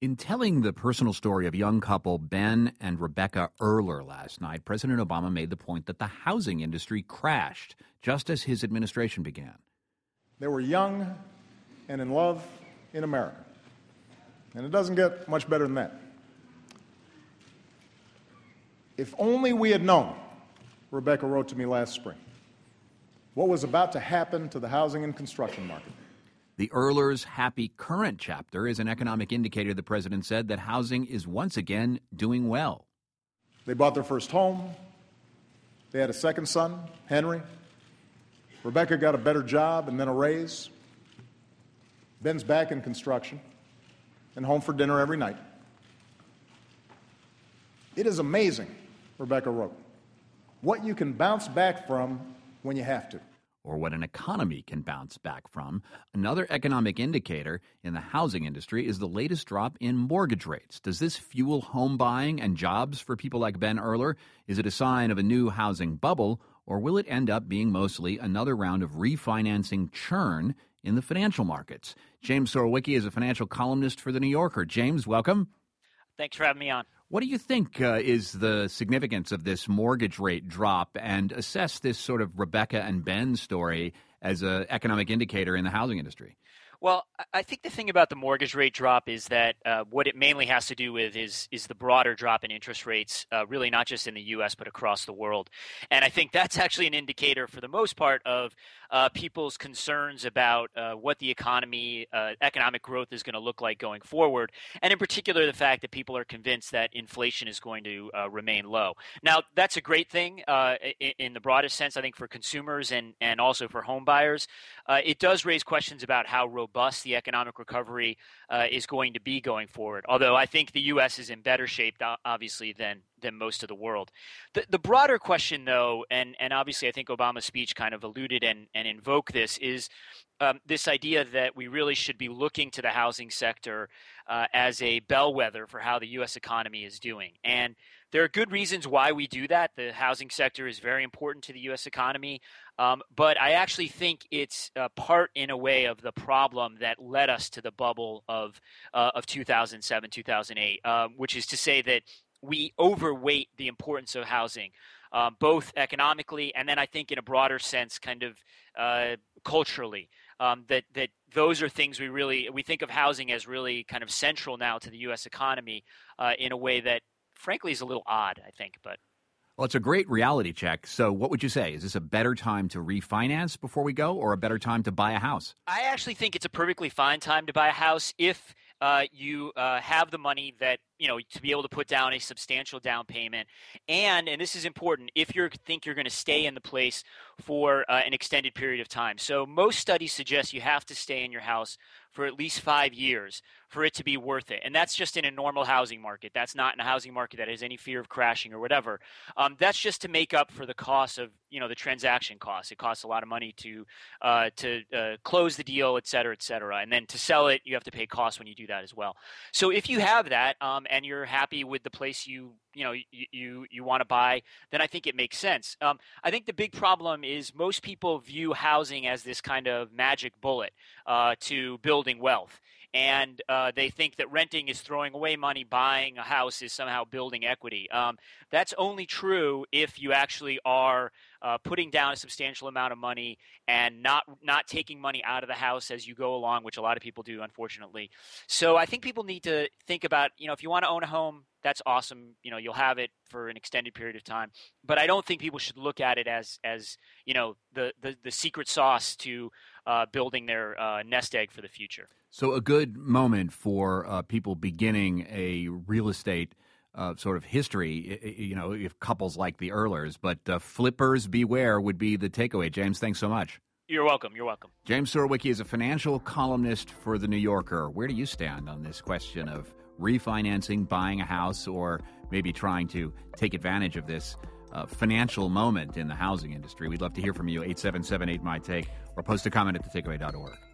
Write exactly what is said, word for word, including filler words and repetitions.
In telling the personal story of young couple Ben and Rebecca Earler last night, President Obama made the point that the housing industry crashed just as his administration began. They were young and in love in America. And it doesn't get much better than that. If only we had known, Rebecca wrote to me last spring, what was about to happen to the housing and construction market. The Earlers' happy current chapter is an economic indicator, the president said, that housing is once again doing well. They bought their first home. They had a second son, Henry. Rebecca got a better job and then a raise. Ben's back in construction and home for dinner every night. It is amazing, Rebecca wrote, what you can bounce back from when you have to. Or what an economy can bounce back from. Another economic indicator in the housing industry is the latest drop in mortgage rates. Does this fuel home buying and jobs for people like Ben Earler? Is it a sign of a new housing bubble, or will it end up being mostly another round of refinancing churn in the financial markets? James Surowiecki is a financial columnist for The New Yorker. James, welcome. Thanks for having me on. What do you think uh, is the significance of this mortgage rate drop, and assess this sort of Rebecca and Ben story as an economic indicator in the housing industry? Well, I think the thing about the mortgage rate drop is that uh, what it mainly has to do with is is the broader drop in interest rates, uh, really not just in the U S but across the world. And I think that's actually an indicator for the most part of uh, people's concerns about uh, what the economy, uh, economic growth is going to look like going forward. And in particular, the fact that people are convinced that inflation is going to uh, remain low. Now, that's a great thing uh, in, in the broadest sense, I think, for consumers and, and also for home buyers. Uh, it does raise questions about how robust the economic recovery uh, is going to be going forward, although I think the U S is in better shape, obviously, than than most of the world. The, the broader question, though, and, and obviously I think Obama's speech kind of alluded and, and invoked this, is um, this idea that we really should be looking to the housing sector uh, as a bellwether for how the U S economy is doing. And there are good reasons why we do that. The housing sector is very important to the U S economy. Um, but I actually think it's a part, in a way, of the problem that led us to the bubble of uh, of two thousand seven, two thousand eight, uh, which is to say that we overweight the importance of housing, uh, both economically and then I think in a broader sense, kind of uh, culturally. Um, that that those are things we really we think of housing as really kind of central now to the U S economy uh, in a way that, frankly, is a little odd, I think, but. Well, it's a great reality check. So what would you say? Is this a better time to refinance before we go, or a better time to buy a house? I actually think it's a perfectly fine time to buy a house if uh, you uh, have the money that, you know, to be able to put down a substantial down payment. And, and this is important, if you think you're going to stay in the place for uh, an extended period of time. So most studies suggest you have to stay in your house for at least five years for it to be worth it. And that's just in a normal housing market. That's not in a housing market that has any fear of crashing or whatever. Um, that's just to make up for the cost of, you know, the transaction costs. It costs a lot of money to uh, to uh, close the deal, et cetera, et cetera. And then to sell it, you have to pay costs when you do that as well. So if you have that um, and you're happy with the place you you know you you, you want to buy, then I think it makes sense. Um, I think the big problem is most people view housing as this kind of magic bullet uh, to building wealth. And uh, they think that renting is throwing away money, buying a house is somehow building equity. Um, that's only true if you actually are uh, putting down a substantial amount of money and not not taking money out of the house as you go along, which a lot of people do, unfortunately. So I think people need to think about, you know, if you want to own a home, that's awesome. You know, you'll have it for an extended period of time. But I don't think people should look at it as, as you know, the, the, the secret sauce to uh, building their uh, nest egg for the future. So a good moment for uh, people beginning a real estate uh, sort of history, you know, if couples like the Earlers, but uh, flippers beware would be the takeaway. James, thanks so much. You're welcome. You're welcome. James Surowiecki is a financial columnist for The New Yorker. Where do you stand on this question of refinancing, buying a house, or maybe trying to take advantage of this uh, financial moment in the housing industry? We'd love to hear from you. eight seven seven eight, M Y T A K E, or post a comment at the takeaway dot org.